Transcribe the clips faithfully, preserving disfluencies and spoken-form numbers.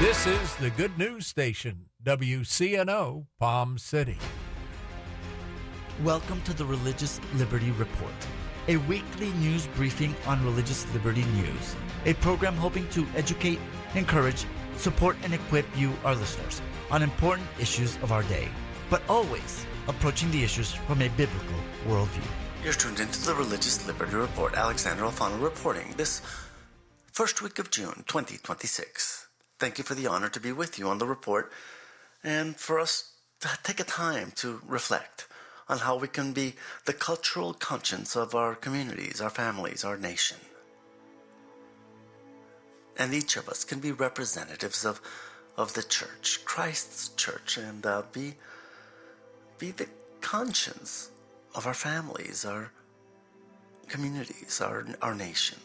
This is the Good News Station, W C N O, Palm City. Welcome to the Religious Liberty Report, a weekly news briefing on religious liberty news, a program hoping to educate, encourage, support, and equip you, our listeners, on important issues of our day, but always approaching the issues from a biblical worldview. You're tuned into the Religious Liberty Report. Alexander Alfano reporting this first week of June, twenty twenty-six. Thank you for the honor to be with you on the report and for us to take a time to reflect on how we can be the cultural conscience of our communities, our families, our nation. And each of us can be representatives of, of the church, Christ's church, and uh, be, be the conscience of our families, our communities, our, our nation.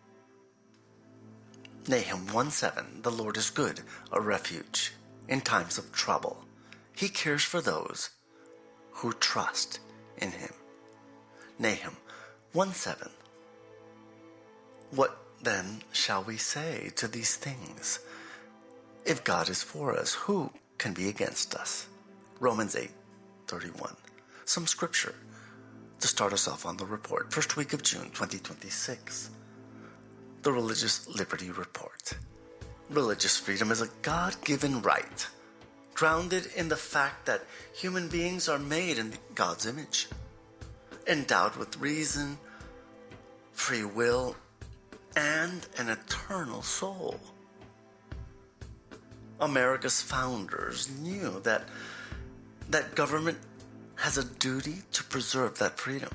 Nahum one seven, the Lord is good, a refuge in times of trouble. He cares for those who trust in him. Nahum one seven. What then shall we say to these things? If God is for us, who can be against us? Romans eight thirty-one. Some scripture to start us off on the report. First week of June twenty twenty-six. The Religious Liberty Report. Religious freedom is a God-given right, grounded in the fact that human beings are made in God's image, endowed with reason, free will, and an eternal soul. America's founders knew that, that government has a duty to preserve that freedom.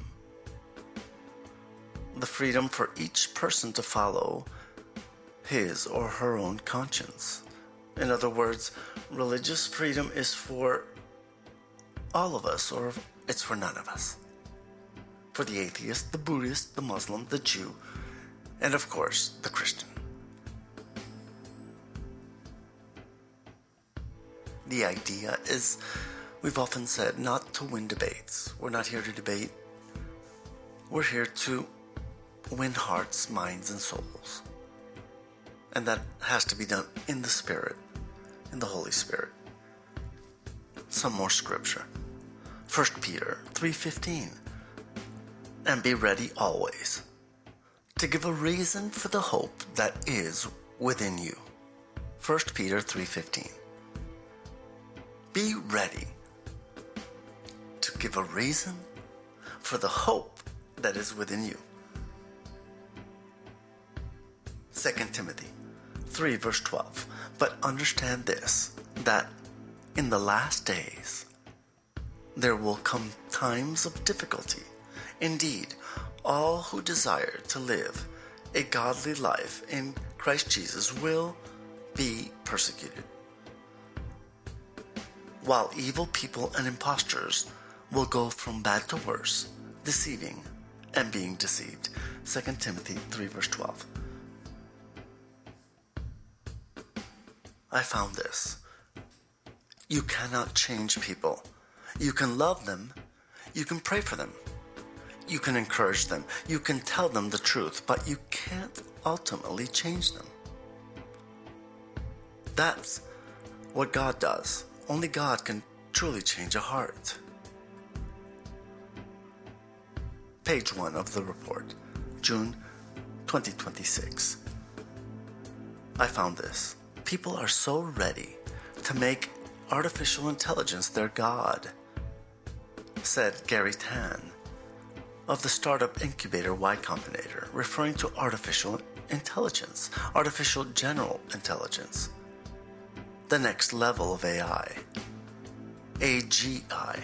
The freedom for each person to follow his or her own conscience. In other words, religious freedom is for all of us, or it's for none of us. For the atheist, the Buddhist, the Muslim, the Jew, and of course, the Christian. The idea is, we've often said, not to win debates. We're not here to debate. We're here to win hearts, minds, and souls. And that has to be done in the Spirit, in the Holy Spirit. Some more scripture. First Peter three fifteen. And be ready always to give a reason for the hope that is within you. First Peter three fifteen. Be ready to give a reason for the hope that is within you. Second Timothy three verse twelve. But understand this, that in the last days there will come times of difficulty. Indeed, all who desire to live a godly life in Christ Jesus will be persecuted, while evil people and impostors will go from bad to worse, deceiving and being deceived. Second Timothy three verse twelve. I found this. You cannot change people. You can love them. You can pray for them. You can encourage them. You can tell them the truth, but you can't ultimately change them. That's what God does. Only God can truly change a heart. Page one of the report, June twenty twenty-six. I found this. People are so ready to make artificial intelligence their God, said Gary Tan of the startup incubator Y Combinator, referring to artificial intelligence, artificial general intelligence, the next level of A I, A G I.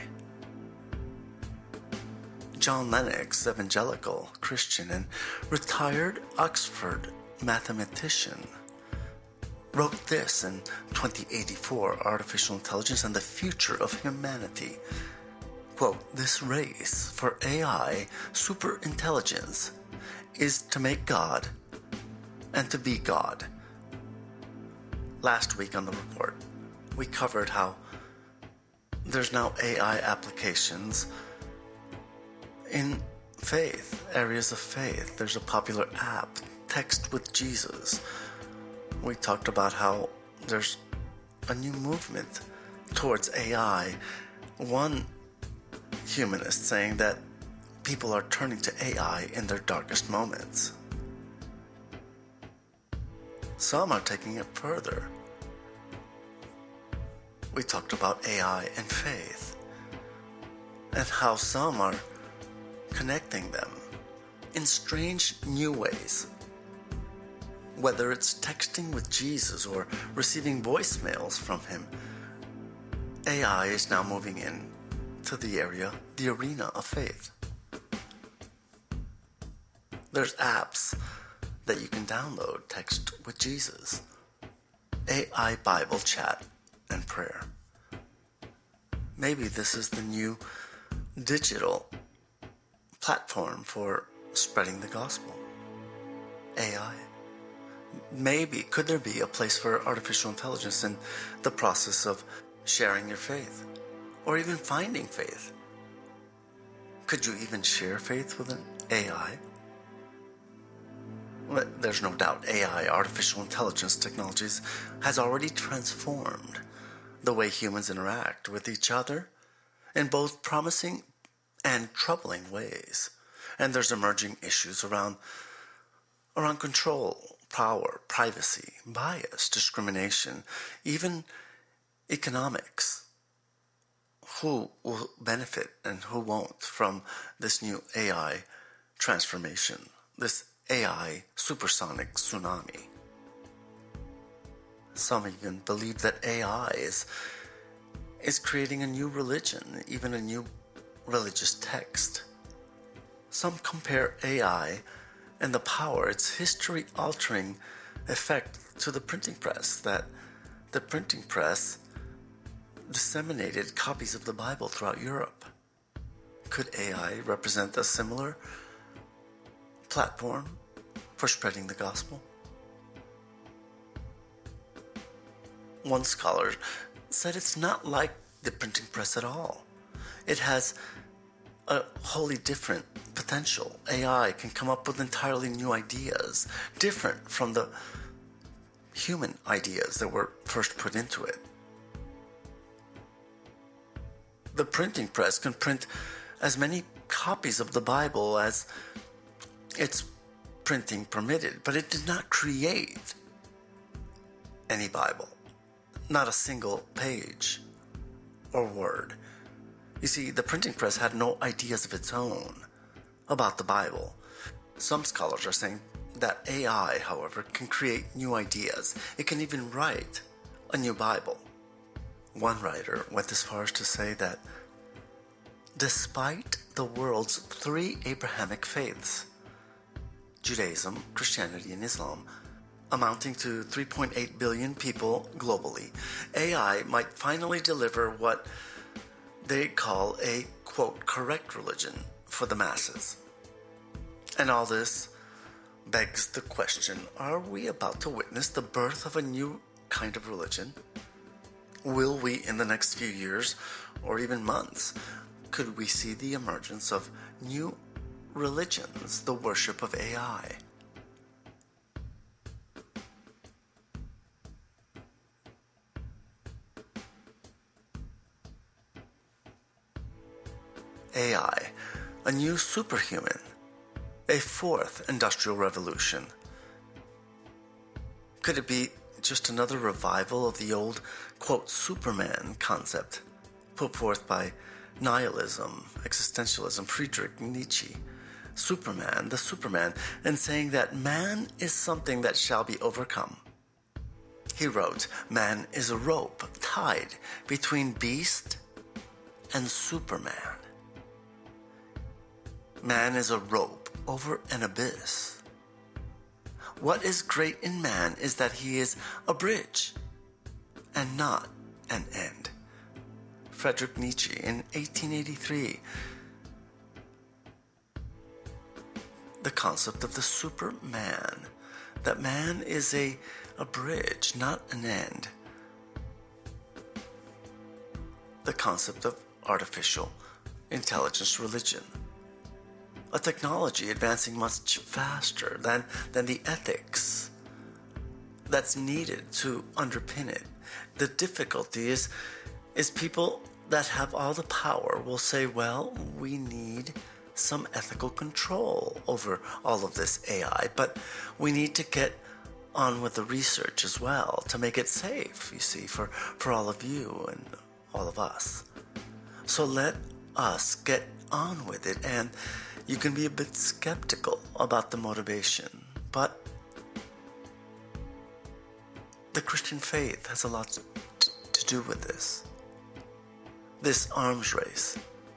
John Lennox, evangelical Christian and retired Oxford mathematician, wrote this in twenty eighty-four, Artificial Intelligence and the Future of Humanity. Quote, this race for A I superintelligence is to make God and to be God. Last week on the report, we covered how there's now A I applications in faith, areas of faith. There's a popular app, Text with Jesus. We talked about how there's a new movement towards A I. One humanist saying that people are turning to A I in their darkest moments. Some are taking it further. We talked about A I and faith, and how some are connecting them in strange new ways. Whether it's texting with Jesus or receiving voicemails from him, A I is now moving in to the area, the arena of faith. There's apps that you can download, text with Jesus, A I Bible chat and prayer. Maybe this is the new digital platform for spreading the gospel. A I. Maybe, could there be a place for artificial intelligence in the process of sharing your faith, or even finding faith? Could you even share faith with an A I? Well, there's no doubt A I, artificial intelligence technologies, has already transformed the way humans interact with each other in both promising and troubling ways. And there's emerging issues around, around control, power, privacy, bias, discrimination, even economics. Who will benefit and who won't from this new A I transformation, this A I supersonic tsunami? Some even believe that A I is, is creating a new religion, even a new religious text. Some compare A I and the power, its history-altering effect to the printing press, that the printing press disseminated copies of the Bible throughout Europe. Could A I represent a similar platform for spreading the gospel? One scholar said it's not like the printing press at all. It has a wholly different potential. A I can come up with entirely new ideas, different from the human ideas that were first put into it. The printing press can print as many copies of the Bible as its printing permitted, but it did not create any Bible, not a single page or word. You see, the printing press had no ideas of its own about the Bible. Some scholars are saying that A I, however, can create new ideas. It can even write a new Bible. One writer went as far as to say that despite the world's three Abrahamic faiths, Judaism, Christianity, and Islam, amounting to three point eight billion people globally, A I might finally deliver what they call a, quote, correct religion for the masses. And all this begs the question, are we about to witness the birth of a new kind of religion? Will we, in the next few years, or even months, could we see the emergence of new religions, the worship of A I? A I, a new superhuman, a fourth industrial revolution. Could it be just another revival of the old, quote, Superman concept put forth by nihilism, existentialism, Friedrich Nietzsche? Superman, the Superman, and saying that man is something that shall be overcome. He wrote, man is a rope tied between beast and Superman. Man is a rope over an abyss. What is great in man is that he is a bridge and not an end. Friedrich Nietzsche in eighteen eighty-three. The concept of the Superman, that man is a, a bridge, not an end. The concept of artificial intelligence religion, a technology advancing much faster than, than the ethics that's needed to underpin it. The difficulty is, is people that have all the power will say, well, we need some ethical control over all of this A I, but we need to get on with the research as well to make it safe, you see, for, for all of you and all of us. So let us get on with it, and you can be a bit skeptical about the motivation, but the Christian faith has a lot to do with this. This arms race.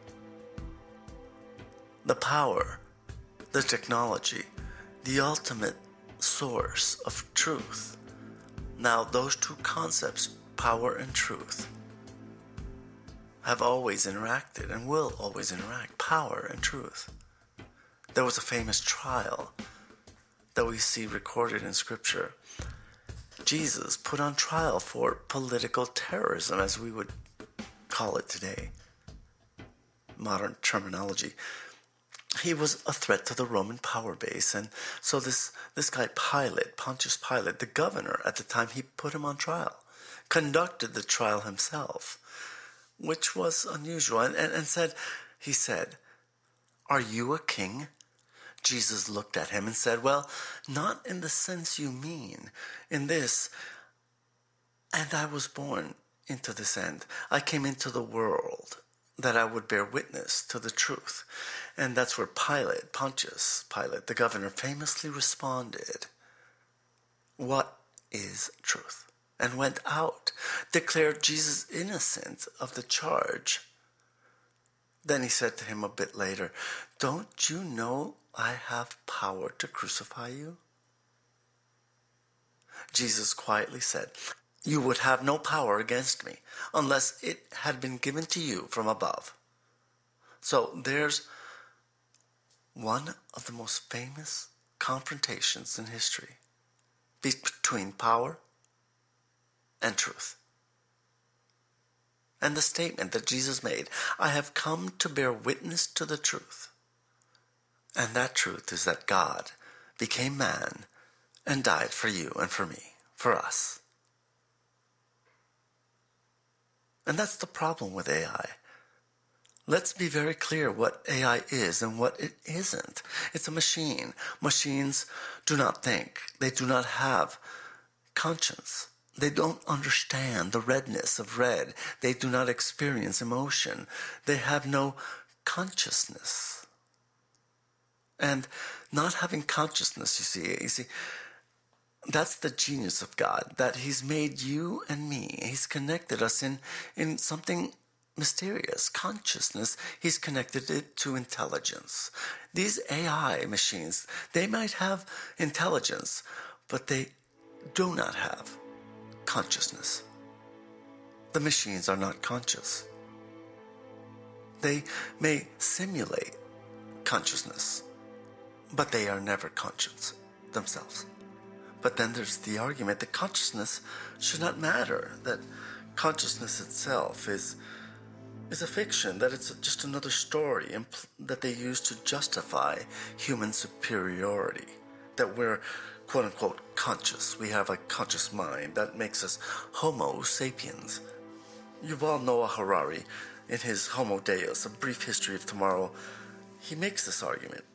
The power, the technology, the ultimate source of truth. Now, those two concepts, power and truth, have always interacted and will always interact. Power and truth. There was a famous trial that we see recorded in Scripture. Jesus put on trial for political terrorism, as we would call it today. Modern terminology. He was a threat to the Roman power base, and so this, this guy Pilate, Pontius Pilate, the governor at the time, he put him on trial, conducted the trial himself, which was unusual, and, and, and said, he said, "Are you a king?" Jesus looked at him and said, "Well, not in the sense you mean. In this, and I was born into this end. I came into the world that I would bear witness to the truth." And that's where Pilate, Pontius Pilate, the governor, famously responded, "What is truth?" And went out, declared Jesus innocent of the charge. Then he said to him a bit later, "Don't you know I have power to crucify you?" Jesus quietly said, "You would have no power against me unless it had been given to you from above." So there's one of the most famous confrontations in history between power and truth. And the statement that Jesus made, "I have come to bear witness to the truth." And that truth is that God became man and died for you and for me, for us. And that's the problem with A I. Let's be very clear what A I is and what it isn't. It's a machine. Machines do not think. They do not have conscience. They don't understand the redness of red. They do not experience emotion. They have no consciousness. And not having consciousness, you see, you see, that's the genius of God, that He's made you and me. He's connected us in, in something mysterious, consciousness. He's connected it to intelligence. These A I machines, they might have intelligence, but they do not have consciousness. The machines are not conscious. They may simulate consciousness, but they are never conscious themselves. But then there's the argument that consciousness should not matter, that consciousness itself is is a fiction, that it's just another story impl- that they use to justify human superiority, that we're quote-unquote conscious. We have a conscious mind that makes us Homo sapiens. Yuval Noah Harari, in his Homo Deus, A Brief History of Tomorrow, he makes this argument.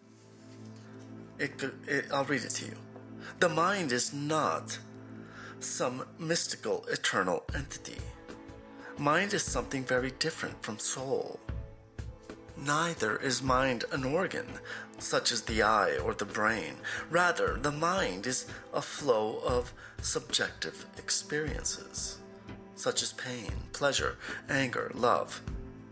It, it, I'll read it to you. The mind is not some mystical, eternal entity. Mind is something very different from soul. Neither is mind an organ, such as the eye or the brain. Rather, the mind is a flow of subjective experiences, such as pain, pleasure, anger, love.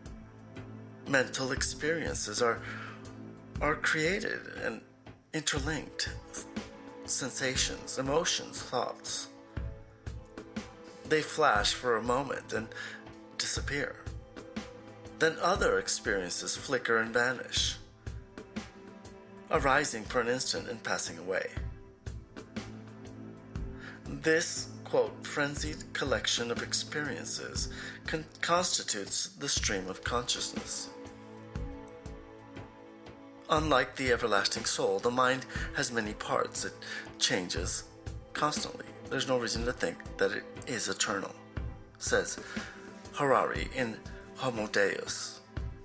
Mental experiences are, are created and interlinked. Sensations, emotions, thoughts. They flash for a moment and disappear. Then other experiences flicker and vanish, arising for an instant and passing away. This, quote, frenzied collection of experiences con- constitutes the stream of consciousness. Unlike the everlasting soul, the mind has many parts. It changes constantly. There's no reason to think that it is eternal, says Harari in Homo Deus.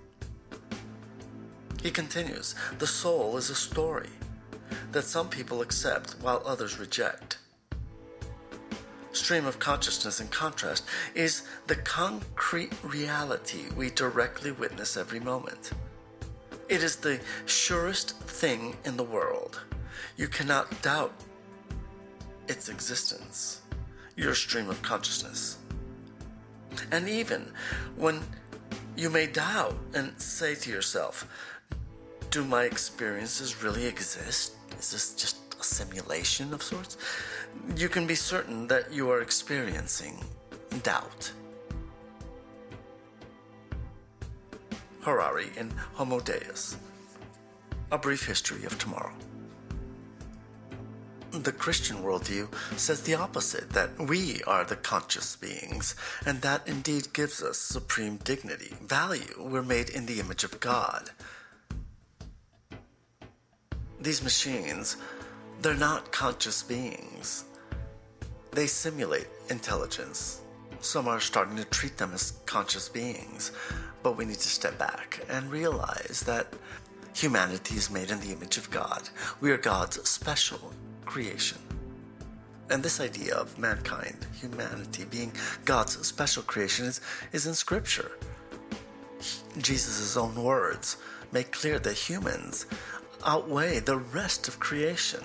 He continues, the soul is a story that some people accept while others reject. Stream of consciousness, in contrast, is the concrete reality we directly witness every moment. It is the surest thing in the world. You cannot doubt its existence, your stream of consciousness. And even when you may doubt and say to yourself, do my experiences really exist? Is this just a simulation of sorts? You can be certain that you are experiencing doubt. Harari in Homo Deus. A Brief History of Tomorrow. The Christian worldview says the opposite, that we are the conscious beings, and that indeed gives us supreme dignity, value. We're made in the image of God. These machines, they're not conscious beings. They simulate intelligence. Some are starting to treat them as conscious beings, but we need to step back and realize that humanity is made in the image of God. We are God's special creation. And this idea of mankind, humanity, being God's special creation is, is in Scripture. Jesus' own words make clear that humans outweigh the rest of creation.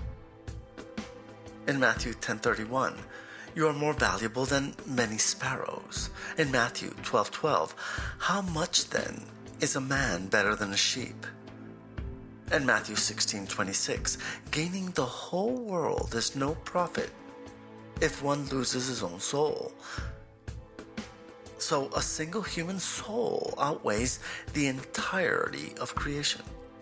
In Matthew ten thirty-one, you are more valuable than many sparrows. In Matthew twelve twelve, how much then is a man better than a sheep? In Matthew sixteen twenty-six, gaining the whole world is no profit if one loses his own soul. So a single human soul outweighs the entirety of creation.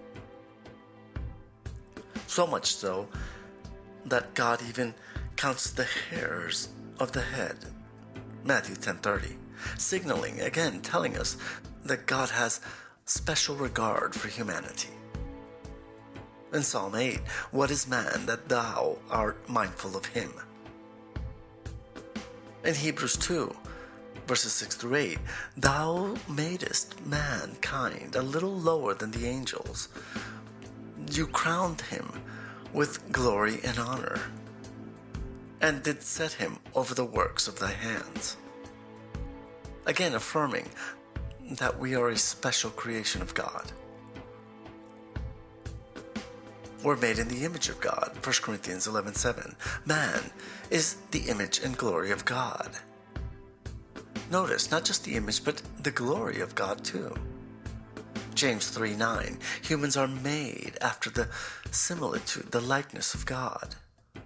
So much so that God even counts the hairs of the head. Matthew ten thirty, signaling, again, telling us that God has special regard for humanity. In Psalm eight, what is man that thou art mindful of him? In Hebrews two, verses six through eight, thou madest mankind a little lower than the angels. You crowned him with glory and honor, and did set him over the works of thy hands. Again affirming that we are a special creation of God. We're made in the image of God, First Corinthians eleven seven. Man is the image and glory of God. Notice, not just the image, but the glory of God too. James three nine, humans are made after the similitude, the likeness of God.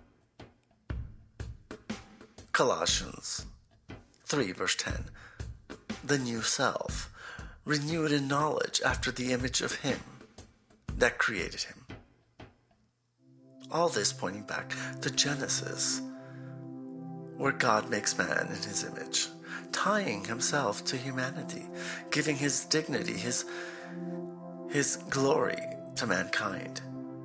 Colossians three verse ten, the new self, renewed in knowledge after the image of him that created him. All this pointing back to Genesis, where God makes man in his image, tying himself to humanity, giving his dignity, his his glory to mankind.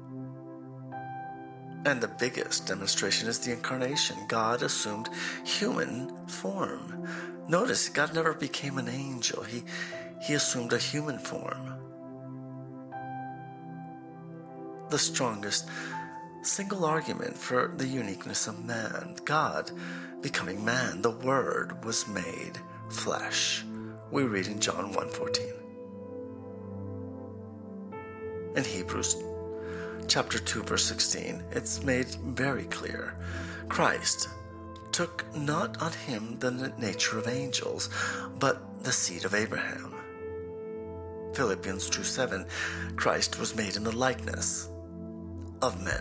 And the biggest demonstration is the incarnation. God assumed human form. Notice, God never became an angel. He, he assumed a human form. The strongest single argument for the uniqueness of man, God becoming man, the Word was made flesh. We read in John one fourteen. In Hebrews chapter two verse sixteen, it's made very clear. Christ took not on him the nature of angels, but the seed of Abraham. Philippians two seven, Christ was made in the likeness of men.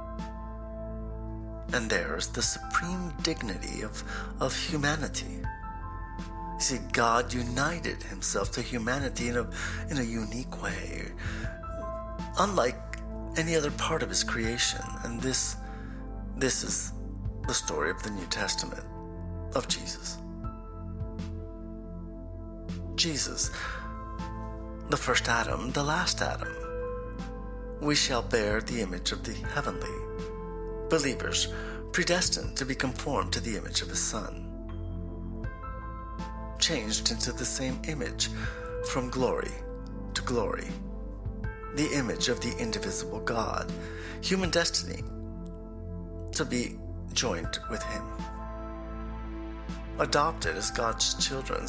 And there's the supreme dignity of, of humanity. You see, God united himself to humanity in a, in a unique way, unlike any other part of his creation. And this, this is the story of the New Testament, of Jesus. Jesus, the first Adam, the last Adam. We shall bear the image of the heavenly. believers predestined to be conformed to the image of His Son, changed into the same image from glory to glory, the image of the indivisible God, human destiny to be joined with Him, adopted as God's children,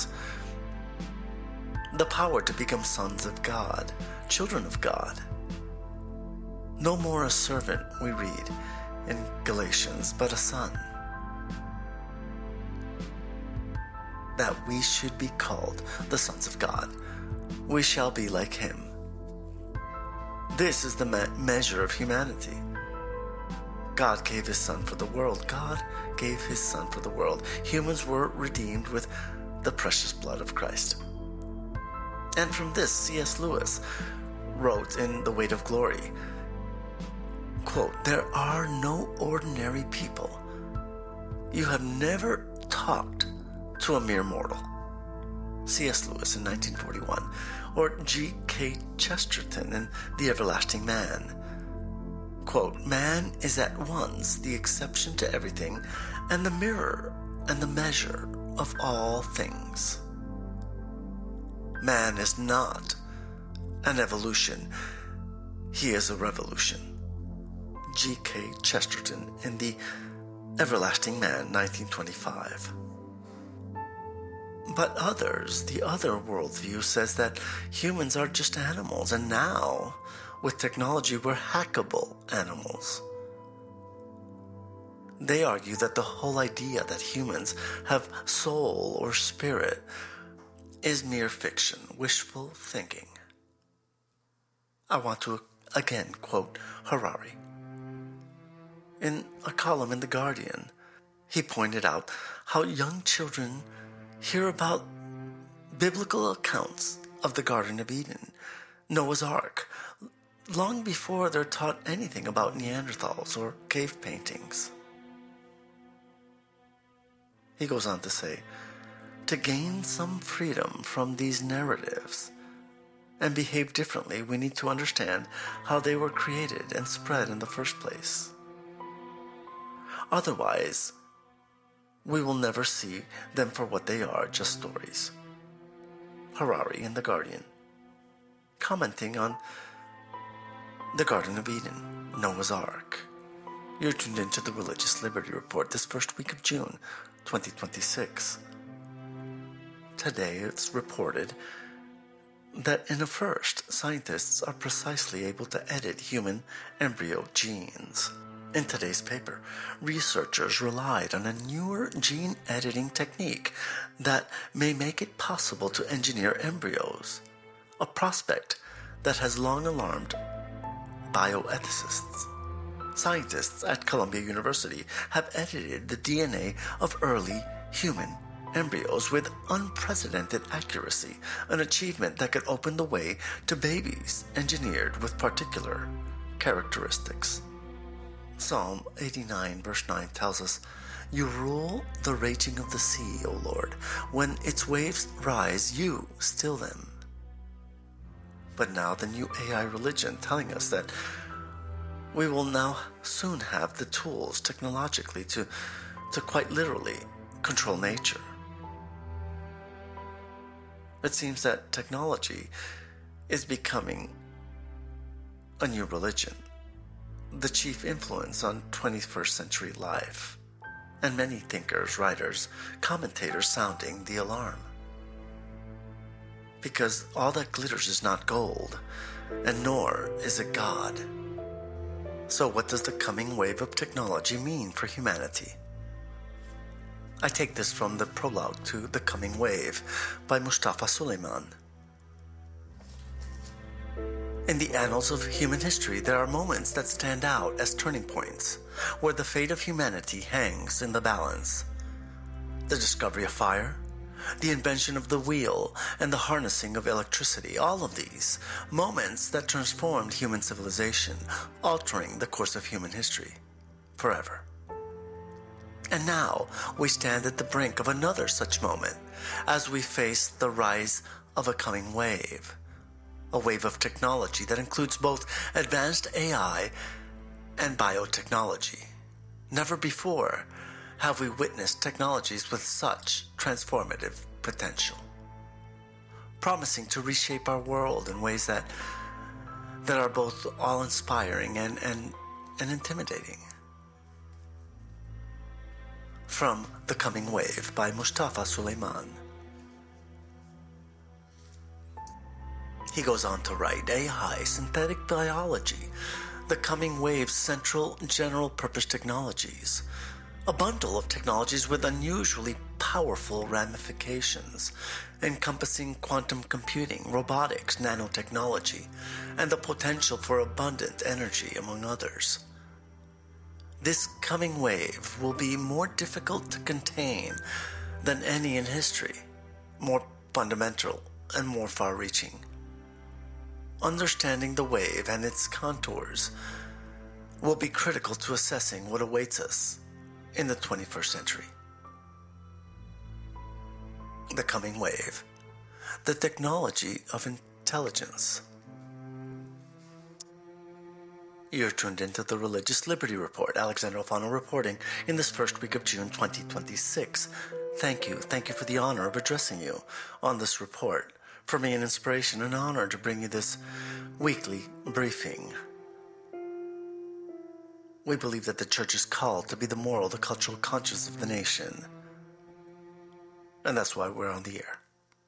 the power to become sons of God, children of God. No more a servant, we read in Galatians, but a son, that we should be called the sons of God. We shall be like Him. This is the me- measure of humanity. God gave His Son for the world. God gave His Son for the world. Humans were redeemed with the precious blood of Christ. And from this, C S Lewis wrote in The Weight of Glory, quote, "There are no ordinary people. You have never talked to a mere mortal." C S Lewis in nineteen forty-one, or G K Chesterton in The Everlasting Man. Quote, "Man is at once the exception to everything and the mirror and the measure of all things." Man is not an evolution. He is a revolution. G K Chesterton in The Everlasting Man, nineteen twenty-five. But others, the other worldview, says that humans are just animals, and now, with technology, we're hackable animals. They argue that the whole idea that humans have soul or spirit is mere fiction, wishful thinking. I want to again quote Harari. In a column in The Guardian, he pointed out how young children hear about biblical accounts of the Garden of Eden, Noah's Ark, long before they're taught anything about Neanderthals or cave paintings. He goes on to say, to gain some freedom from these narratives and behave differently, we need to understand how they were created and spread in the first place. Otherwise, we will never see them for what they are, just stories. Harari in The Guardian, commenting on the Garden of Eden, Noah's Ark. You're tuned into the Religious Liberty Report this first week of June, twenty twenty-six. Today it's reported that in a first, scientists are precisely able to edit human embryo genes. In today's paper, researchers relied on a newer gene editing technique that may make it possible to engineer embryos, a prospect that has long alarmed bioethicists. Scientists at Columbia University have edited the D N A of early human embryos with unprecedented accuracy, an achievement that could open the way to babies engineered with particular characteristics. Psalm eighty-nine verse nine tells us, "You rule the raging of the sea, O Lord. When its waves rise, you still them." But now the new A I religion telling us that we will now soon have the tools technologically to, to quite literally control nature. It seems that technology is becoming a new religion, the chief influence on twenty-first century life, and many thinkers, writers, commentators sounding the alarm. Because all that glitters is not gold, and nor is it God. So what does the coming wave of technology mean for humanity? I take this from the prologue to The Coming Wave by Mustafa Suleyman. In the annals of human history, there are moments that stand out as turning points, where the fate of humanity hangs in the balance. The discovery of fire, the invention of the wheel, and the harnessing of electricity, all of these moments that transformed human civilization, altering the course of human history forever. And now we stand at the brink of another such moment as we face the rise of a coming wave. A wave of technology that includes both advanced A I and biotechnology. Never before have we witnessed technologies with such transformative potential, promising to reshape our world in ways that that are both awe-inspiring and, and, and intimidating. From The Coming Wave by Mustafa Suleyman. He goes on to write, A I, synthetic biology, the coming wave's central general purpose technologies, a bundle of technologies with unusually powerful ramifications, encompassing quantum computing, robotics, nanotechnology, and the potential for abundant energy, among others. This coming wave will be more difficult to contain than any in history, more fundamental and more far-reaching. Understanding the wave and its contours will be critical to assessing what awaits us in the twenty-first century. The coming wave, the technology of intelligence. You're tuned into the Religious Liberty Report. Alexander Alfano reporting in this first week of June twenty twenty-six. Thank you. Thank you for the honor of addressing you on this report. For me, an inspiration and honor to bring you this weekly briefing. We believe that the church is called to be the moral, the cultural conscience of the nation. And that's why we're on the air.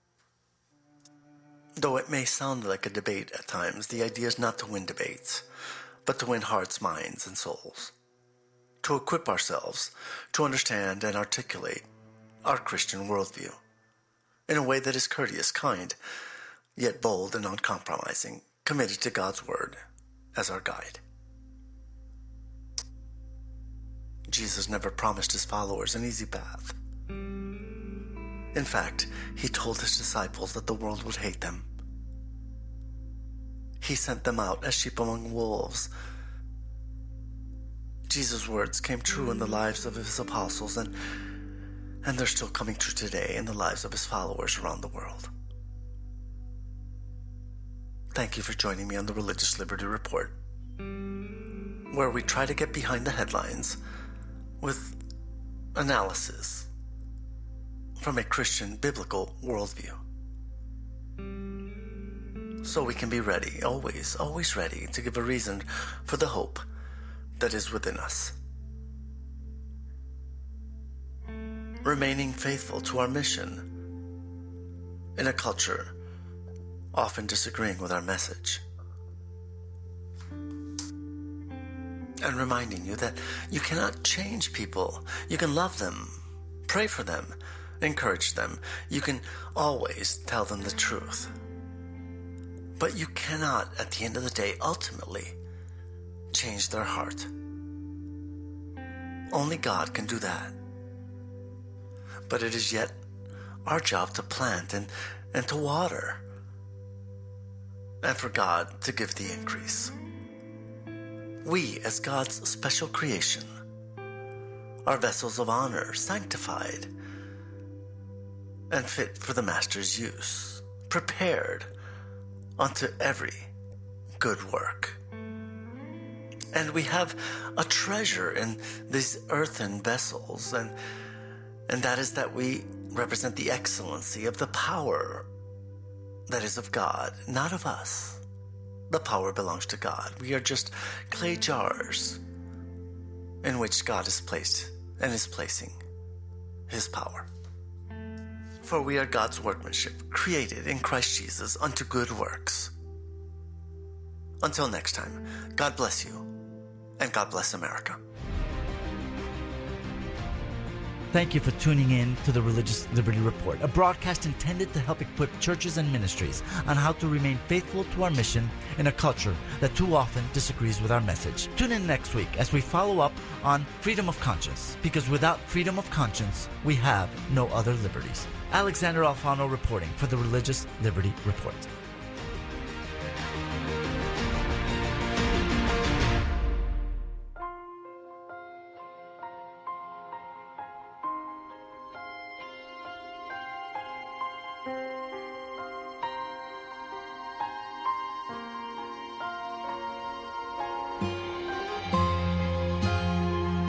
Though it may sound like a debate at times, the idea is not to win debates, but to win hearts, minds, and souls. To equip ourselves to understand and articulate our Christian worldview in a way that is courteous, kind, yet bold and uncompromising, committed to God's Word as our guide. Jesus never promised his followers an easy path. In fact, he told his disciples that the world would hate them. He sent them out as sheep among wolves. Jesus' words came true in the lives of his apostles, and, and they're still coming true today in the lives of his followers around the world. Thank you for joining me on the Religious Liberty Report, where we try to get behind the headlines with analysis from a Christian biblical worldview, so we can be ready, always, always ready to give a reason for the hope that is within us. Remaining faithful to our mission in a culture often disagreeing with our message. And reminding you that you cannot change people. You can love them, pray for them, encourage them. You can always tell them the truth. But you cannot, at the end of the day, ultimately change their heart. Only God can do that. But it is yet our job to plant and, and to water, and for God to give the increase. We, as God's special creation, are vessels of honor, sanctified, and fit for the Master's use, prepared unto every good work. And we have a treasure in these earthen vessels, and, and that is that we represent the excellency of the power that is of God, not of us. The power belongs to God. We are just clay jars in which God is placed and is placing his power. For we are God's workmanship, created in Christ Jesus unto good works. Until next time, God bless you, and God bless America. Thank you for tuning in to the Religious Liberty Report, a broadcast intended to help equip churches and ministries on how to remain faithful to our mission in a culture that too often disagrees with our message. Tune in next week as we follow up on freedom of conscience, because without freedom of conscience, we have no other liberties. Alexander Alfano reporting for the Religious Liberty Report.